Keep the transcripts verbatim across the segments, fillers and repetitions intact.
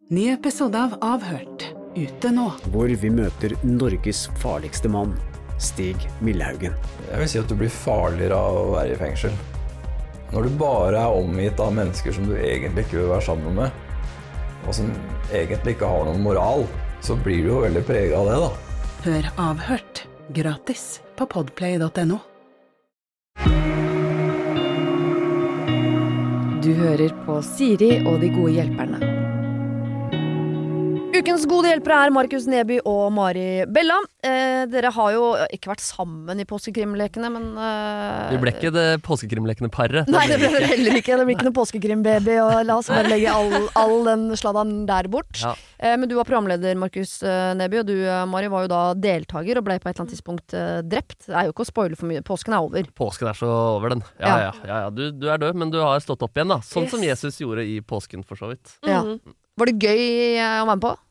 Ny episode av Avhørt, ute nå. Hvor vi møter Norges farligste mann, Stig Millhaugen. Jeg vil si at du blir farligere av å være i fengsel. Når du bare er omgitt av mennesker som du egentlig ikke vil være sammen med, og som egentlig ikke har noen moral, så blir du jo veldig preget av det, da. Hør Avhørt, gratis på podplay punktum no. Du hører på Siri og de gode hjelperne. Ukens gode hjelpere er Markus Neby og Mari Bella. Eh, dere har jo ikke vært sammen i påskekrimlekene, men... Eh, Vi ble ikke det påskekrimlekene paret. Nei, det ble det heller ikke. Det ble ikke noe påskekrimbaby, og la oss bare legge all, all den sladden der bort. Ja. Eh, men du var programleder, Markus Neby, og du, Mari, var jo da deltager og ble på et eller annet tidspunkt eh, drept. Det er jo ikke å spoile for mye. Påsken er over. Påsken er så over den. Ja, ja, ja, ja. Du, du er død, men du har stått opp igjen, da. Sånn yes. Som Jesus gjorde i påsken, for så vidt. Ja. Var det gøy å være med på?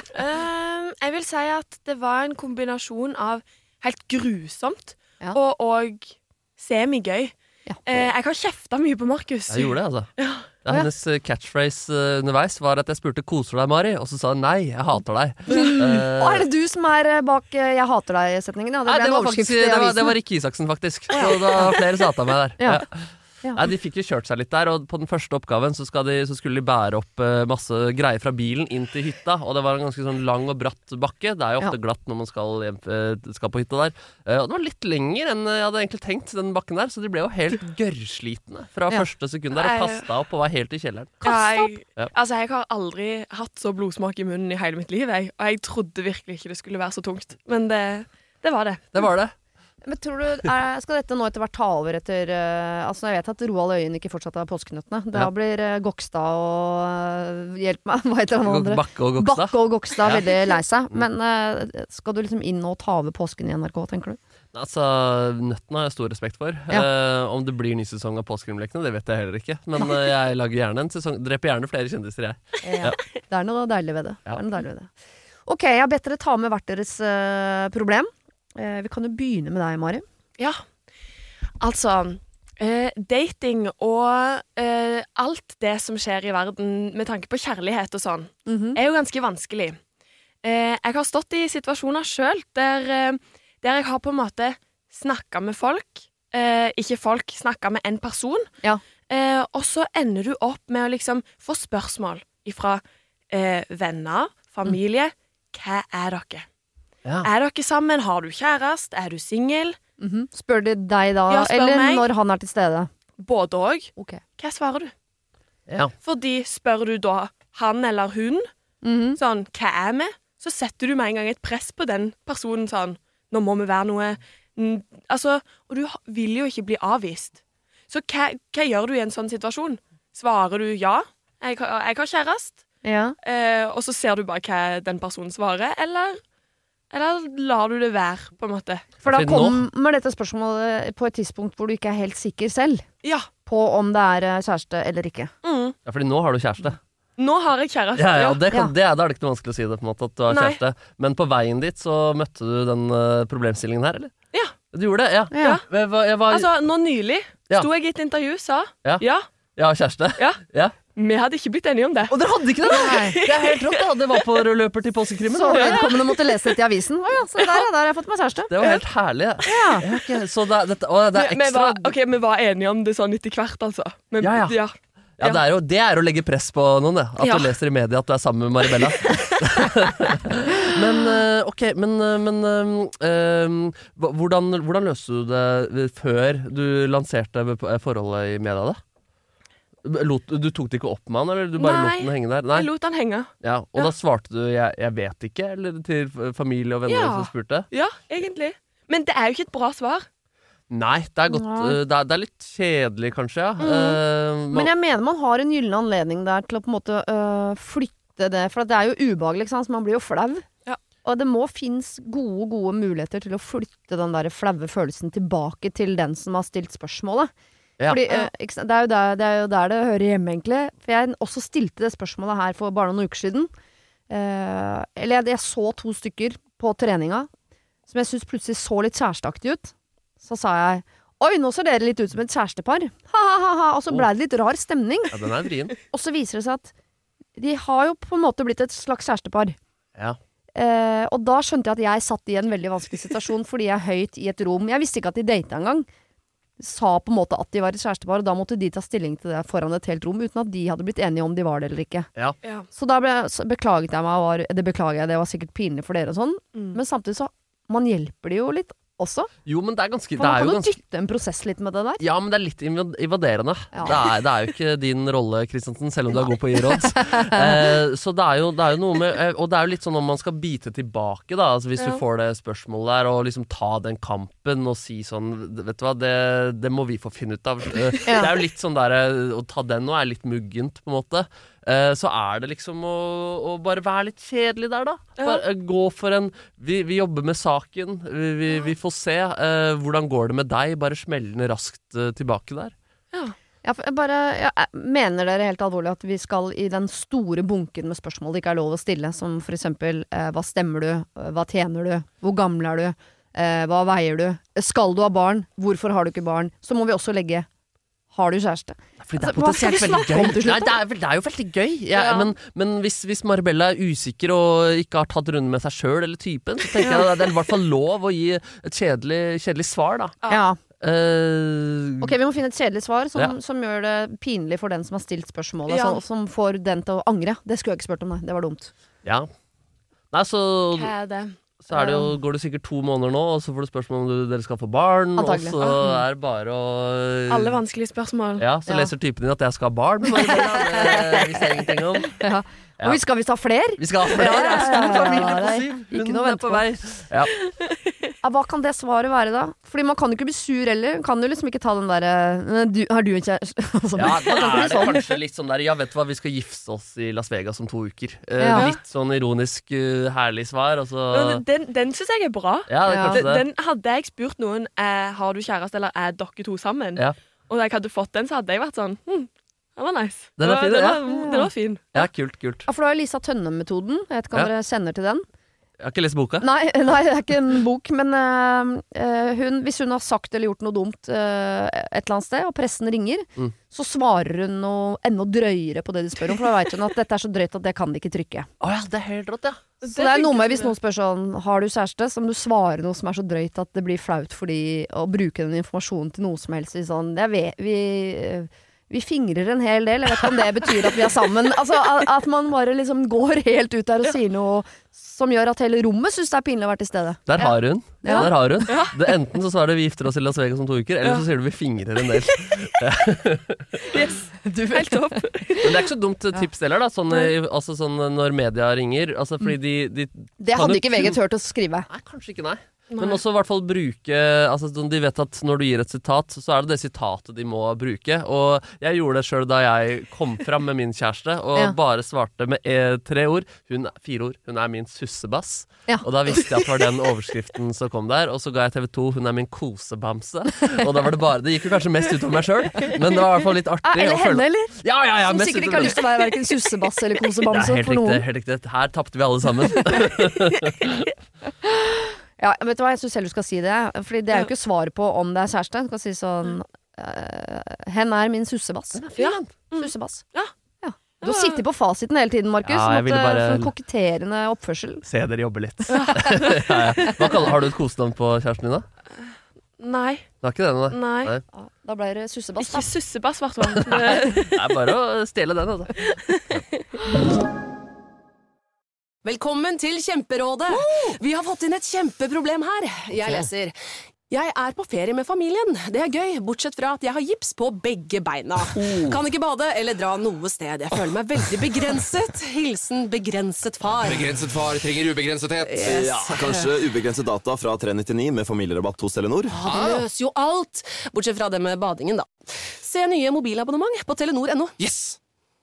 um, jeg vil si at det var en kombinasjon av helt grusomt ja. og, og semi-gøy. Ja. Uh, jeg har kjeftet mye på Markus. Jeg gjorde det, altså. Ja. Ja, hennes catchphrase uh, underveis var at jeg spurte «Koser du deg, Mari?» Og så sa hun «Nei, jeg hater deg». uh, og er det du som er bak uh, «Jeg hater deg»-setningen? Ja, det, nei, det, var faktisk, det, var, det var Rikke Isaksen, faktisk. Så det var flere som hata meg der. Ja. Ja. Ja. Nei, de fikk jo kjørt seg litt der, og på den første oppgaven så, de, så skulle de bære opp uh, masse greier fra bilen inn til hytta, og det var en ganske sånn lang og bratt bakke. Det er jo ofte ja. glatt når man skal, hjem, uh, skal på hytta der. Uh, og det var litt lenger enn jeg hadde egentlig tenkt, den bakken der, så de ble jo helt gørrslitne fra ja. første sekund der, og kastet opp og var helt i kjelleren. Kastet opp? Ja. Altså, jeg har aldri hatt så blodsmak i munnen i hele mitt liv, jeg. Og jeg trodde virkelig ikke det skulle være så tungt. Men det, det var det. Det var det. Men tror du, er, skal dette nå etter hvert ta over etter uh, altså jeg vet at Roald Øyen ikke fortsatt har påskenøttene. Da ja. blir uh, Gokstad og uh, hjelp meg, hva heter han andre? Bakke og Gokstad. Bakke og Gokstad, ja. veldig lei seg. Men uh, skal du liksom inn og ta over påsken i N R K, tenker du? Altså, nøttene har jeg stor respekt for. Ja. Uh, om det blir ny sesong av Påskekrimlekene, det vet jeg heller ikke. Men uh, jeg lager gjerne en sesong. Dreper gjerne flere kjendiser, jeg. Ja. Ja. Det er noe deilig ved det. Ja. Det er noe deilig ved det. Ok, jeg har bedt dere ta med hvert deres uh, problem. Uh, vi kan jo begynne med deg, Mari. Ja, altså eh, dating og eh, alt det som skjer i verden med tanke på kjærlighet og sånn, mm-hmm. er jo ganske vanskelig. Eh, jeg har stått i situasjoner selv der, eh, der jeg har på en måte snakket med folk, eh, ikke folk, snakket med en person, ja. eh, og så ender du opp med å liksom få spørsmål ifra eh, venner, familie, mm. hva er dere? Ja. Er dere sammen? Har du kjærest? Er du single? Mm-hmm. Spør de deg da, ja, eller meg. Når han er til stede? Både og. Okay. Hva svarer du? Ja. Fordi spør du da han eller hun, mm-hmm. sånn, hva er vi? Så setter du med en gang et press på den personen, sånn, nå må vi være noe, n- altså, og du vil jo ikke bli avvist. Så hva, hva gjør du i en sånn situasjon? Svarer du ja, jeg, jeg har kjærest, ja. eh, og så ser du bare hva den personen svarer, eller... Eller lar du det være, på en måte? For da kommer dette spørsmålet på et tidspunkt hvor du ikke er helt sikker selv ja. på om det er kjæreste eller ikke. Mm. Ja, fordi nå har du kjæreste. Nå har jeg kjæreste, ja. Ja, det, kan, ja. det er, da er det ikke noe vanskelig å si det, på en måte, at du har Nei. kjæreste. Men på veien dit så møtte du den uh, problemstillingen her, eller? Ja. Du gjorde det, ja. ja. Jeg var, jeg var... Altså, nå nylig ja. sto jeg i et intervju, sa ja. ja. Ja, kjæreste. Ja. ja. Vi hadde ikke blitt enige om det. Og dere hadde ikke det? Nei. Det er helt rått, da. Det var på løper til påskekrimmen. Så vedkommende måtte lese dette i avisen. Å ja, så der, der har jeg fått meg kjæreste. Det var helt herlig. Ja. Ja, okay. Så det, dette, å, det er vi, ekstra... vi, var, okay, vi var enige om det sånn etter hvert, altså. Men, ja, ja. ja. Ja, det er jo det er å legge press på noen, det. At ja. du leser i media at du er sammen med Mari Bella. men, ok, men, men uh, hvordan, hvordan løste du det før du lanserte forholdet i media, da? Lot, du tok det ikke opp med han, eller du bare Nei, lot den henge der? Nei, jeg lot den henge. Ja, og ja. da svarte du jeg, jeg vet ikke, eller til familie og venner ja. som spurte? Ja, egentlig. Men det er jo ikke et bra svar. Nei, det er, godt, uh, det er, det er litt kjedelig kanskje, ja. Mm. Uh, man, Men jeg mener man har en gyllen anledning der til å på en måte uh, flytte det, for det er jo ubehagelig, ikke sant? Så man blir jo flau. Ja. Og det må finnes gode, gode muligheter til å flytte den der flaue følelsen tilbake til den som har stilt spørsmålet. ja. Fordi, uh, ikke sant? Det, er jo der, det er jo der det hører hjemme egentlig. For jeg også stilte det spørsmålet her for bare noen uker siden. Uh, eller jeg, jeg så to stykker på treninga som jeg synes plutselig så litt kjæresteaktig ut. Så sa jeg, oi, nå ser dere litt ut som et kjærestepar. Ha, ha, ha, ha. Og så ble det litt rar stemning. Ja, den er vrien. Og så viser det seg at de har jo på en måte blitt et slags kjærestepar. Ja. Eh, og da skjønte jeg at jeg satt i en veldig vanskelig situasjon fordi jeg er høyt i et rom. Jeg visste ikke at de datet engang. Sa på en måte at de var et kjærestepar, og da måtte de ta stilling til det foran et helt rom, uten at de hadde blitt enige om de var det eller ikke. Ja. Ja. Så da ble, så beklaget jeg meg, var, det beklager jeg, det var sikkert pinlig for dere og sånn. Mm. Men samtidig så, man hjelper de jo litt også. Jo, men det er ganske For det man er kan jo jo ganske dytte en prosess litt med det der. Ja, men det er litt inv- invaderende. Ja. Det, er, det er jo ikke din rolle, Kristiansen, selv om du er god på å gi råd. eh, så det er, jo, det er jo noe med eh, Og det er jo litt sånn om man skal bite tilbake, da. Altså hvis Ja. du får det spørsmålet der, og liksom ta den kampen og si sånn Vet du hva, det, det må vi få finne ut av. Eh, Det er jo litt sånn der eh, Å ta den nå er litt muggent, på en måte. Eh, så er det liksom å, å bare være litt kjedelig der, da. Bare, eh, gå for en vi, vi jobber med saken. Vi, vi, vi får se. Eh, hvordan går det med deg? Bare smell den raskt eh, tilbake der. Ja. Ja, for jeg bare, jeg mener dere helt alvorlig at vi skal i den store bunken med spørsmål det ikke er lov å stille, som for eksempel eh, hva stemmer du, hva tjener du, hvor gammel er du, eh, hva veier du, skal du ha barn, hvorfor har du ikke barn, så må vi også legge har du kjæreste? Fordi det er Altså, hva skal potensielt vi veldig snakke om gøy. til slutt, Nei, det, er, vel- det er jo veldig gøy. Ja, Ja. Men, men hvis, hvis Marbella er usikker og ikke har tatt runde med seg sjøl eller typen, så tenker jeg det er i hvert fall lov å gi et kjedelig, kjedelig svar, da. Ja. Eh, Ok, vi må finne et kjedelig svar som, Ja. som gjør det pinlig for den som har stilt spørsmålet, Ja. altså, som får den til å angre. Det skulle jeg ikke spurt om, nei. Det var dumt. ja. Nei, så, Hva er det? så er det jo, går det sikkert to måneder nå, og så får du spørsmål om du, dere skal få barn, Antagelig. og så er det bare å Alle vanskelige spørsmål. Ja, så Ja. leser typen din at jeg skal ha barn. Marbella. Det visste jeg ingenting om. Ja. Ja. Oi, skal vi ta flere? Vi skal ha flere. Ja, ja, ja, Stor familie ja, på nei, syv. ikke Hun noe å er vente på på. vei. Ja. Ja, hva kan det svaret være da? Fordi man kan jo ikke bli sur heller. Kan jo liksom ikke ta den derre du, Har du en kjæreste? Altså, Ja, man da kan ikke er bli det sånn. kanskje litt sånn der Ja, vet du hva, vi skal gifte oss i Las Vegas om to uker. Eh, Ja. Litt sånn ironisk, eh, herlig svar, og så Men Den, den syns jeg er bra. Ja, det er Ja. kanskje det. Den, den hadde jeg spurt noen eh, har du kjæreste eller er dere to sammen, Ja. og da jeg hadde fått den, så hadde jeg vært sånn hm, den var nice. Den er Det var- fin, den, ja. var, den var fin. Ja, kult, kult. Ja, for du har jo Lisa Tønne-metoden. Jeg vet ikke om Ja. dere kjenner til den. Jeg har ikke lest boka. Nei, nei, det er ikke en bok, men øh, øh, hun, hvis hun har sagt eller gjort noe dumt øh, et eller annet sted, og pressen ringer, Mm. så svarer hun noe enda drøyere på det de spør om, for da vet hun at dette er så drøyt at det kan de ikke trykke. Å ja, det er helt rått, ja. Så det er noe med hvis noen spør sånn, har du kjæreste, så må du svare noe som er så drøyt at det blir flaut for de å bruke den informasjonen til noe som helst. I sånn, jeg vet, vi... Vi fingrer en hel del, jeg vet ikke om det betyr at vi er sammen. Altså At man bare liksom går helt ut der og sier noe som gjør at hele rommet synes det er pinlig å være til stede. Der har hun. Ja. Der har hun. Det, enten så svarer du vi gifter oss i Las Vegas om to uker, eller så sier du vi fingrer en del. Yes, Helt topp. Men det er ikke så dumt tips heller, da. Sånn, i- altså, sånn når media ringer. Altså, fordi de, de Det kan hadde jo ikke V G kun- tørt å skrive. Nei, kanskje ikke, nei. Nei. Men også i hvert fall bruke altså, sånn, de vet at når du gir et sitat, så er det det sitatet de må bruke. Og jeg gjorde det sjøl da jeg kom fram med min kjæreste, og Ja. bare svarte med e tre ord. Hun, fire ord. Hun er min sussebass. Ja. Og da visste jeg at det var den overskriften som kom der. Og så ga jeg T V to. Hun er min kosebamse. Og da var det bare Det gikk jo kanskje mest utover meg sjøl, men det var i hvert fall litt artig. Ja, eller å føle- henne, eller? Ja, ja, ja, Som mest sikkert ikke utover har lyst til å være hverken sussebass eller det er kosebamse helt for riktig, noen. helt riktig. Her tapte vi alle sammen. Ja, vet du hva, jeg synes selv du skal si det. Fordi det er jo ikke svar på om det er kjæreste. Du kan si sånn uh, Hen er min sussebass. Ja. Sussebass. Ja. Ja. Du har sittet på fasiten hele tiden, Markus. Ja, jeg Måtte ville bare- få en koketterende oppførsel. Se dere jobbe litt. ja, ja. Hva kaller, har du et kosenavn på kjæresten din, da? Nei. Det har ikke det, da? Nei. Nei. Ja, da ble det sussebass, da. Ikke sussebass, i hvert fall. Det- Det er bare å stjele den, altså. Velkommen til Kjemperådet. Vi har fått inn et kjempeproblem her. Jeg leser. Jeg er på ferie med familien. Det er gøy, bortsett fra at jeg har gips på begge beina. Kan ikke bade eller dra noe sted. Jeg føler meg veldig begrenset. Hilsen begrenset far. Begrenset far trenger ubegrensethet. Yes. Ja, kanskje ubegrenset data fra tre nittioni med familierabatt hos Telenor. Ja, det løser jo alt. Bortsett fra det med badingen, da. Se nye mobilabonnement på telenor punktum no. Yes!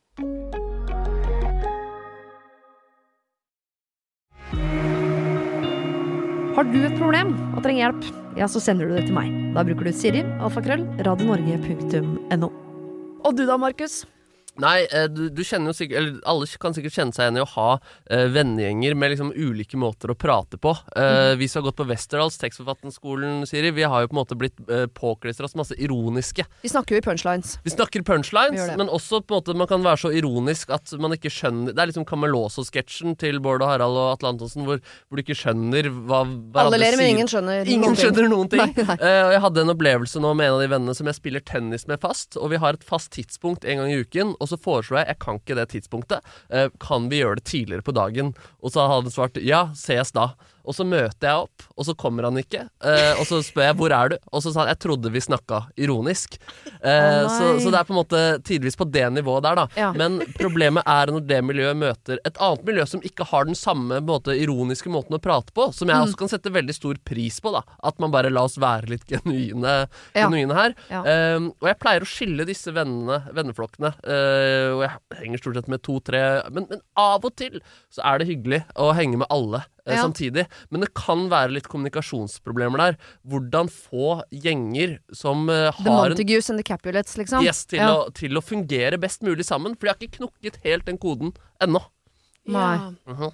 Har du et problem og trenger hjelp, ja, så sender du det til meg. Da bruker du Siri, alfakrøll, radionorge punktum no. Og du da, Markus? Nei, du, du kjenner jo sikkert Eller alle kan sikkert kjenne seg igjen i å ha uh, vennegjenger med liksom ulike måter å prate på. Uh, mm. Vi som har gått på Westerdals, tekstforfatterskolen, Siri, vi har jo på en måte blitt uh, påklistret oss masse ironiske. Vi snakker jo i punchlines. Vi snakker punchlines, vi men også på en måte man kan være så ironisk at man ikke skjønner. Det er liksom Kamelåso-sketsjen til Bård og Harald og Atle Antonsen hvor, hvor du ikke skjønner hva alle ler, men ingen skjønner ingen noen skjønner noen ting. Nei, nei. Uh, jeg hadde en opplevelse nå med en av de vennene som jeg spiller tennis med fast, og vi har et fast tidspunkt en gang i uken, og så foreslår jeg, jeg kan ikke det tidspunktet, uh, kan vi gjøre det tidligere på dagen? Og så hadde han svart, ja, ses da. Og så møter jeg opp, og så kommer han ikke. Uh, og så spør jeg, hvor er du? Og så sa han, jeg trodde vi snakket ironisk. Uh, oh, så, så det er på en måte tidvis på det nivået der da. Ja. Men problemet er når det miljøet møter et annet miljø som ikke har den samme måte, ironiske måten å prate på, som jeg mm. også kan sette veldig stor pris på da. At man bare la oss være litt genuine, ja. genuine her. Ja. Um, og jeg pleier å skille disse vennene, venneflokkene. Uh, og jeg henger stort sett med to-tre, men, men av og til så er det hyggelig å henge med alle. Ja. Samtidig, men det kan være litt kommunikasjonsproblemer der. Hvordan få gjenger som uh, har The Montagues and the Capulets, liksom. Yes, til, ja. å, til å fungere best mulig sammen, for de har ikke knokket helt den koden ennå. Nei. Uh-huh.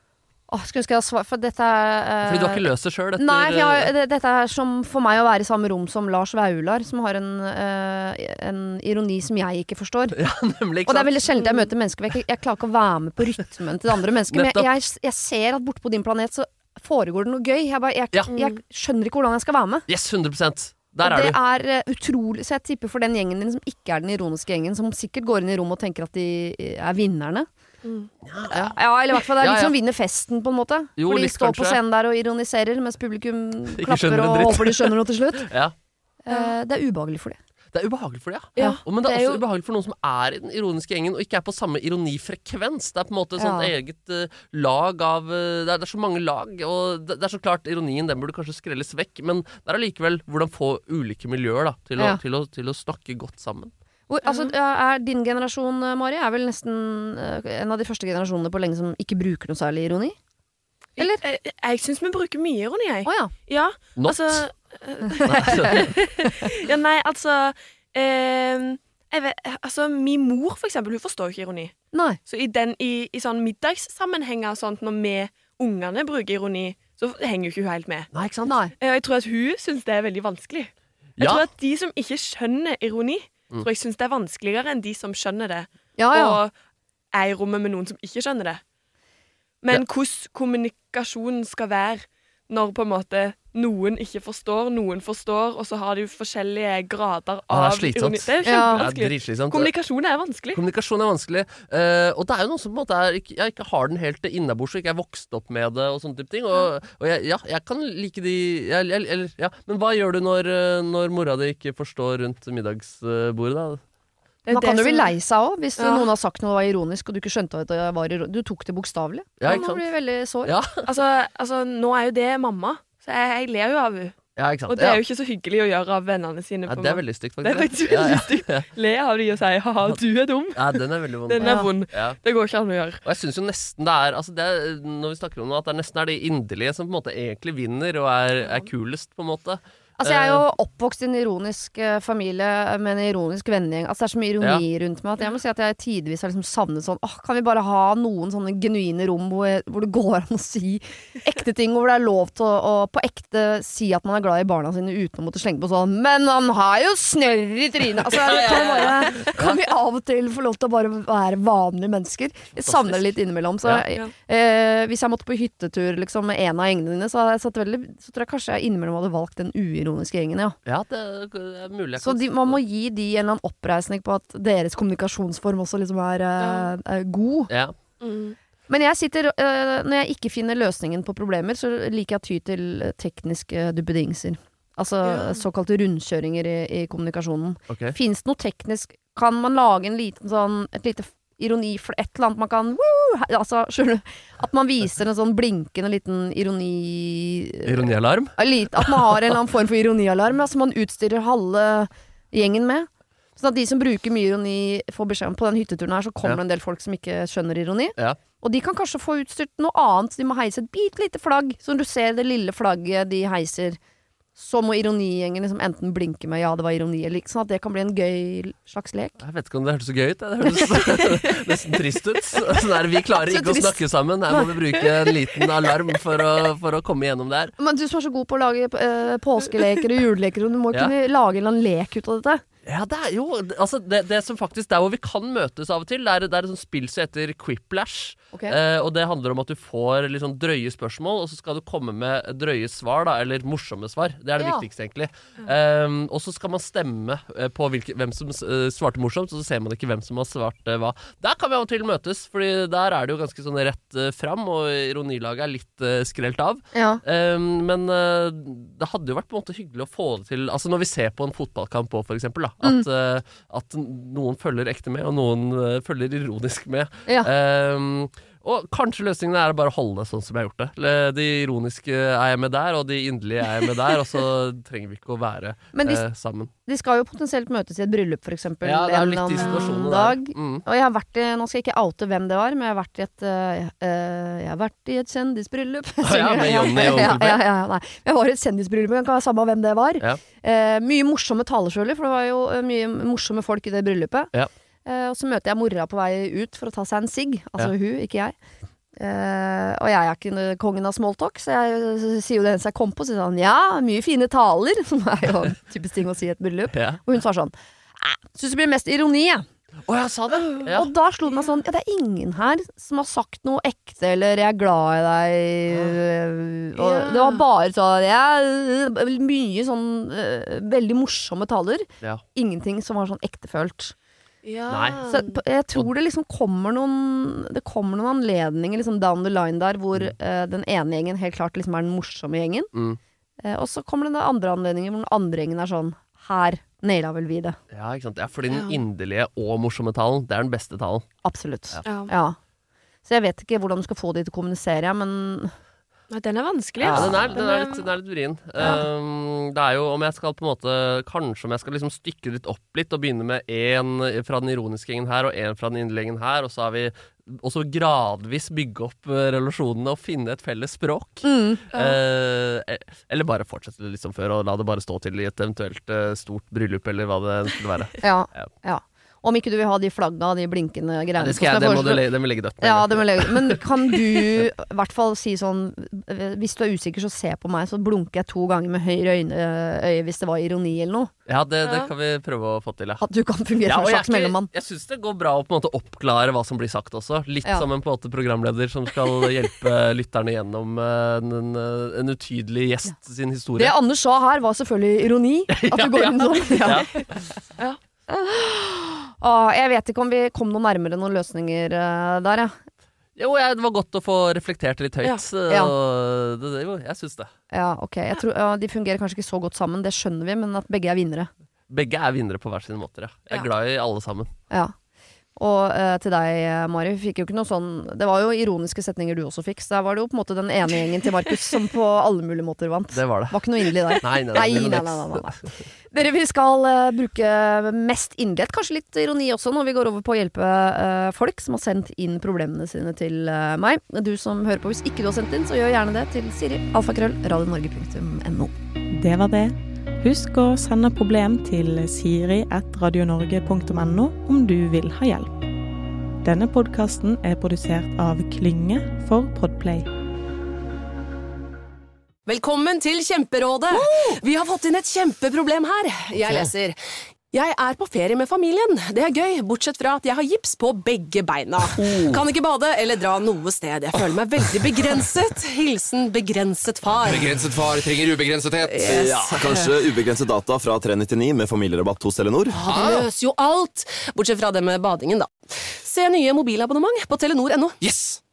Åh, skulle ønske jeg hadde svar, for dette er uh, Fordi du har ikke løst det selv etter... Nei, for jeg, det, dette er som for meg å være i samme rom som Lars Vaular, som har en, uh, en ironi som jeg ikke forstår. Ja, nemlig, ikke og det er veldig sjelden jeg møter mennesker, jeg, jeg klarer ikke å være med på rytmen til andre mennesker, men jeg, jeg, jeg ser at borte på din planet så foregår det noe gøy. Jeg, bare, jeg, ja. jeg skjønner ikke hvordan jeg skal være med. Yes, hundre prosent. Der og er det du. er uh, utrolig, så jeg tipper for den gjengen din som ikke er den ironiske gjengen, som sikkert går inn i rommet og tenker at de er vinnerne. Mm. Ja, ja. ja, eller i hvert fall det er ja, ja. Litt som vinner festen på en måte. Jo, for de litt, står kanskje. På scenen der og ironiserer mens publikum ikke klapper og håper de skjønner noe til slutt. ja. uh, Det er ubehagelig for det. Det er ubehagelig for det, ja. ja. Og, men det er, det er også jo... ubehagelig for noen som er i den ironiske gjengen og ikke er på samme ironifrekvens. Det er på en måte et sånt ja. eget uh, lag av uh, det, er, det er så mange lag, og det, det er så klart ironien, den burde kanskje skrelles vekk, men det er allikevel hvordan få ulike miljøer da, til, å, ja. til, å, til å snakke godt sammen. Hvor, altså, er din generasjon, Mari, er vel nesten uh, en av de første generasjonene på lenge som ikke bruker noe særlig ironi? Eller? Jeg, jeg, jeg synes vi bruker mye ironi, jeg. Å oh, ja. Ja, Not. Altså, ja, nei, altså eh, jeg vet, altså, min mor for eksempel, hun forstår jo ikke ironi. Nei. Så i, den, i, i sånn middagssammenhenger og sånt, når vi ungene bruker ironi, så henger jo ikke hun helt med. Nei, ikke sant? Nei. Jeg tror at hun synes det er veldig vanskelig. Jeg Ja. tror at de som ikke skjønner ironi, Mm. tror jeg synes det er vanskeligere enn de som skjønner det. Ja, ja. Og er i rommet med noen som ikke skjønner det. Men ja. hvordan kommunikasjonen skal være når på en måte noen ikke forstår, noen forstår, og så har de forskjellige grader av ah, det er slitsomt. ironi. Det er Ja. kjempevanskelig. Ja, Kommunikasjon er vanskelig. Kommunikasjon er vanskelig. Uh, og det er jo noen som på en måte er, ikke, jeg ikke har den helt innabords, og ikke er vokst opp med det, og sånne type ting. Og, og jeg, ja, jeg kan like de jeg, jeg, eller, ja. Men hva gjør du når, når mora di ikke forstår rundt middagsbordet, da? Man kan jo bli som... lei seg også, hvis Ja. noen har sagt noe var ironisk, og du ikke skjønte at det var ironisk. Du tok det bokstavelig. Ja, Man ikke sant? blir veldig sår. Ja, Altså, altså, nå er jo det mamma, så jeg, jeg ler jo av henne. ja ikke sant? Og det er ja. jo ikke så hyggelig å gjøre av vennene sine. Ja, på det er en måte. veldig stygt, faktisk. Det er faktisk ja, veldig ja, stygt. ja. Le av de og si haha, du er dum. ja, den er veldig vond. Den er Ja. vond. Ja. Det går ikke an å gjøre. Og jeg synes jo nesten det er, altså det er når vi snakker om noe, at det er nesten er de inderlige som på en måte egentlig vinner og er, er kulest, på en måte. Altså, jeg er jo oppvokst i en ironisk uh, familie med en ironisk vennegjeng. Altså, det er så mye ironi Ja. rundt meg at jeg må si at jeg tidvis har liksom savnet sånn åh, kan vi bare ha noen sånne genuine rom hvor, jeg, hvor det går an å si ekte ting, og hvor det er lov til å, å på ekte si at man er glad i barna sine uten å måtte slenge på sånn men han har jo snørr i trynet. Altså, kan, vi bare, kan vi av og til få lov til å bare være vanlige mennesker? Jeg savner det litt innimellom. Så Ja. eh, hvis jeg måtte på hyttetur liksom, med en av gjengene dine, så, hadde jeg satt veldig, så tror jeg kanskje jeg innimellom hadde valgt den uironiske gjengen, ja. Ja, det er, det er mulig. jeg Så kan- de, man må gi de en eller annen oppreisning på at deres kommunikasjonsform også liksom er, eh, er god. Ja. Mm. Men jeg sitter, øh, når jeg ikke finner løsningen på problemer, så liker jeg å ty til tekniske duppedingser. Altså Ja. såkalte rundkjøringer i, i kommunikasjonen. Ok. Finnes det noe teknisk? Kan man lage en liten sånn, et lite f- ironi for et eller annet man kan woo, he- altså, skjønner du? At man viser en sånn blinkende liten ironi... Ironialarm? Ja, lit- At man har en eller annen form for ironialarm, ja, som man utstyrer halve gjengen med. Sånn at de som bruker mye ironi får beskjed om på den hytteturen her, så kommer Ja. en del folk som ikke skjønner ironi. Ja. Og de kan kanskje få utstyrt noe annet. De må heise et bitte lite flagg, som du ser det lille flagget de heiser så må ironigjengen liksom enten blinke med ja, det var ironi, eller ikke, sånn at det kan bli en gøy slags lek. Jeg vet ikke om det hørtes så gøy ut. Det hørtes nesten trist ut. Sånn der, vi klarer ikke å snakke sammen. Her må vi bruke en liten alarm for å, for å komme gjennom det her. Men du som er så god på å lage uh, påskeleker og juleleker, du må ja. kunne lage en eller annen lek ut av dette. Ja, det er jo altså det, det som faktisk der hvor vi kan møtes av og til, det er, det er et sånt spill som heter Quiplash. Okay. Eh, og det handler om at du får litt sånn drøye spørsmål, og så skal du komme med drøye svar, da, eller morsomme svar. Det er det ja. viktigste, egentlig. Um, og så skal man stemme på hvilke, hvem som uh, svarte morsomt, og så ser man ikke hvem som har svart uh, hva. Der kan vi av og til møtes, fordi der er det jo ganske sånn rett uh, fram, og ironilaget er litt uh, skrelt av. Ja. Um, men uh, det hadde jo vært på en måte hyggelig å få det til, altså når vi ser på en fotballkamp på, for eksempel, da, at, mm. uh, at noen følger ekte med, og noen uh, følger ironisk med. Ja. Um, og kanskje løsningen er å bare holde det sånn som jeg har gjort det. De ironiske er jeg med der, og de inderlige er jeg med der, og så trenger vi ikke å være de, eh, sammen. De skal jo potensielt møtes i et bryllup, for eksempel, ja, det er en litt eller annen dag. Mm. Og jeg har vært i, nå skal jeg ikke oute hvem det var, men jeg har vært i et, uh, jeg har vært i et kjendisbryllup. Oh, ja, med Jonny og ja, ja, ja, nei. Jeg var i et kjendisbryllup, men det kan være samme hvem det var. Ja. Uh, mye morsomme taler, for det var jo uh, mye morsomme folk i det bryllupet. Ja. Uh, og så møter jeg mora på vei ut for å ta seg en sigg. Altså ja. Hun, ikke jeg. Uh, og jeg er ikke kongen av smalltalk, så jeg sier jo det eneste jeg kom på. Så sier han, ja, mye fine taler, som er jo en typisk ting å si i et bryllup. Ja. Og hun sa sånn, synes det blir mest ironi, jeg. Å, jeg sa det. Ja. Og da slo det meg sånn, ja, det er ingen her som har sagt noe ekte, eller jeg er glad i deg. Og ja. Det var bare sånn, ja, mye sånn uh, veldig morsomme taler. Ja. Ingenting som var sånn ektefølt. Ja. Så jeg tror det liksom kommer noen Det kommer noen anledninger liksom down the line der hvor mm. uh, den ene gjengen helt klart liksom er den morsomme gjengen mm. uh, og så kommer det den andre anledninger hvor den andre gjengen er sånn her naila vel vi det. Ja, ikke sant? Ja, fordi den inderlige og morsomme talen, det er den beste talen. Absolutt. Ja. Ja. Så jeg vet ikke hvordan du skal få de til å kommunisere, men Nei, den er vanskelig. Ja, den er, den er litt, den er litt vrien. Ja. Um, det er jo om jeg skal på en måte, kanskje om jeg skal liksom stykke litt opp litt og begynne med en fra den ironiske gjengen her og en fra den inderlige gjengen her, og så har vi også gradvis bygge opp uh, relasjonene og finne et felles språk. Mm. Uh, eller bare fortsette litt som før og la det bare stå til i et eventuelt uh, stort bryllup eller hva det skulle være. Ja, ja. ja. Om ikke du vil ha de flagga, de blinkende greiene. Ja, det skal jeg, det må du le, det må legge dødt. Ja, det må legge. Men kan du i hvert fall si sånn, hvis du er usikker så se på meg, så blunker jeg to ganger med høyre øyne, øye hvis det var ironi eller noe. Ja, det, det kan vi prøve å få til, ja. At du kan fungere ja, som en slags mellommann. Jeg synes det går bra å på en måte oppklare hva som blir sagt også. Litt ja. Som en på en måte programleder som skal hjelpe lytterne gjennom en, en, en utydelig gjest ja. Sin historie. Det Anders sa her var selvfølgelig ironi. At du går inn sånn. Ja. Ja. Åh, jeg vet ikke om vi kom noe nærmere noen løsninger uh, der, ja. Jo, jeg, det var godt å få reflektert litt høyt. Ja. Ja. Det, det, jo, jeg synes det. Ja, ok. Jeg tror, ja, de fungerer kanskje ikke så godt sammen, det skjønner vi, men at begge er vinnere. Begge er vinnere på hver sine måter, ja. Jeg er ja. Glad i alle sammen. Ja. Og uh, til deg, Mari, fikk jo ikke noe sånn. Det var jo ironiske setninger du også fikk. Så der var det jo på en måte den ene gjengen til Markus som på alle mulige måter vant. Det var det. Var ikke noe inderlig der. Nei, nei, nei, nei, nei, nei, nei, nei. Dere, vi skal uh, bruke mest inderlighet, kanskje litt ironi også, når vi går over på å hjelpe uh, folk som har sendt inn problemene sine til uh, meg. Du som hører på, hvis ikke du har sendt inn, så gjør gjerne det til Siri, alfakrøll, radionorge punktum no. Det var det. Husk å sende problem til Siri at radionorge punktum no om du vil ha hjelp. Denne podcasten er produsert av Klynge for Podplay. Velkommen til Kjemperådet! Vi har fått inn et kjempeproblem her. Jeg leser. Jeg er på ferie med familien. Det er gøy, bortsett fra at jeg har gips på begge beina. Kan ikke bade eller dra noe sted. Jeg føler meg veldig begrenset. Hilsen begrenset far. Begrenset far trenger ubegrensethet. Yes. Ja, kanskje ubegrenset data fra tre nittionio med familierabatt hos Telenor? Ja, det løser jo alt. Bortsett fra det med badingen, da. Se nye mobilabonnement på telenor punktum no. Yes!